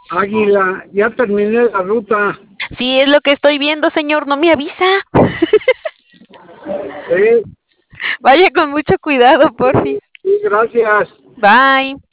Águila, ya terminé la ruta. Sí, es lo que estoy viendo, señor, no me avisa. Sí, Vaya con mucho cuidado, porfis. sí, gracias. Bye.